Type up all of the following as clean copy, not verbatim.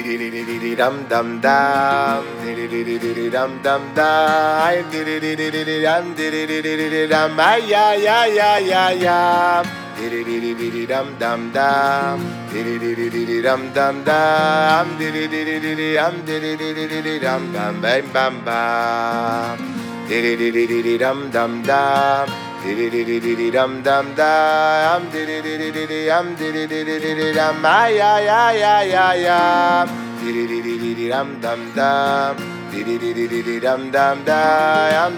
dum dum dum, dum dum dum, dum ay ya ya ya ya ya, dum dum dum, dum dum dum, dum bam bam bam bam, dum dum dum. Dum dum dum, dum ay ya ya ya ya ya, dum dum dum, dum dum dum,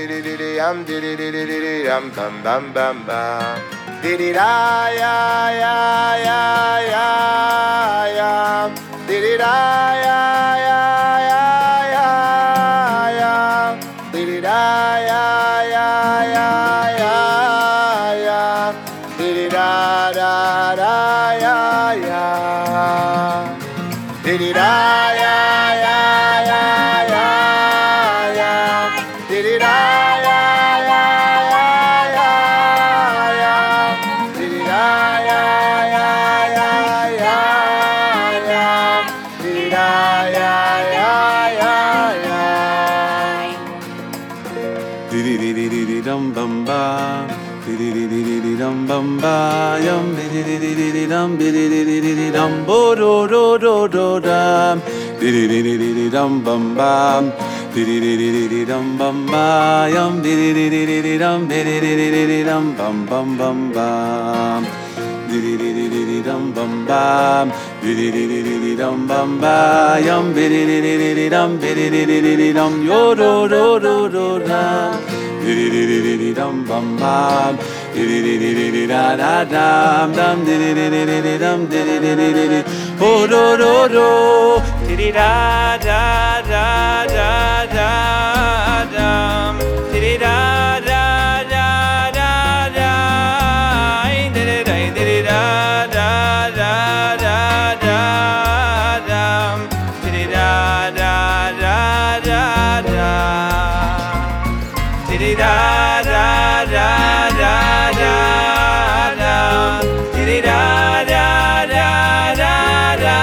dum bam bam bam bam, da ya ya ya ya ya, da ya ya ya ya ya, da ya ya ya. Da da da ya ya, da da ya ya ya ya ya, da da ya ya ya ya ya, da da ya ya ya ya ya, da ya ya ya ya. Dum bum ba. Dum bum ba yum dum bo do do do do dum dum bum bam dum bum ba yum dum bum bum bum bam dum bum bam dum bum ba yum dum yo do do do do dum dum bum bam da da dum dum dum oh do do do da da da da da dum da da da da da da da da da da dum da da da da da da da da da da da da da da da da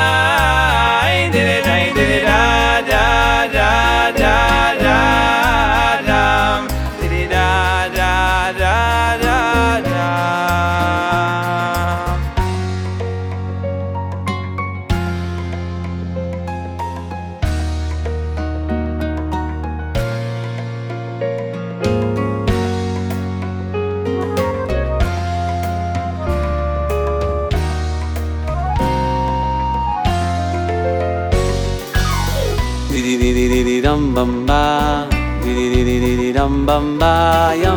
dum bum ba dum bum ba yum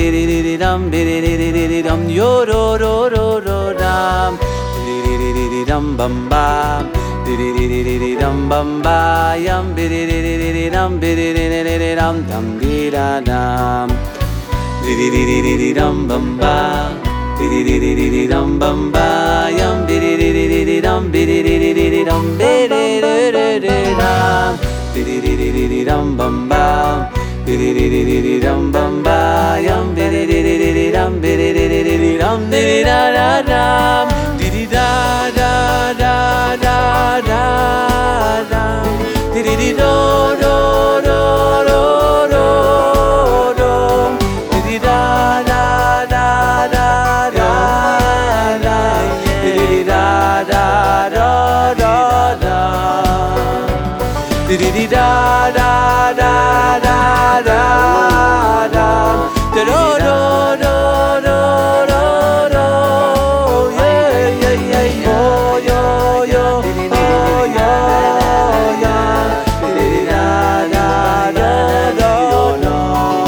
dum yo do do do do dum dum bum ba dum bum ba yum dum dum di da dum dum bum ba dum bum ba yum dum dum bum ba dum bum ba yum dum da da da da da da da da do do do do do do da da da da da da da da da da da da da da da da da do do do do do do yeah yeah yeah yo yo yo oh yo yo da da da do do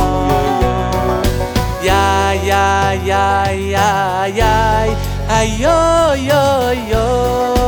ya ya ya ya ya yo yo yo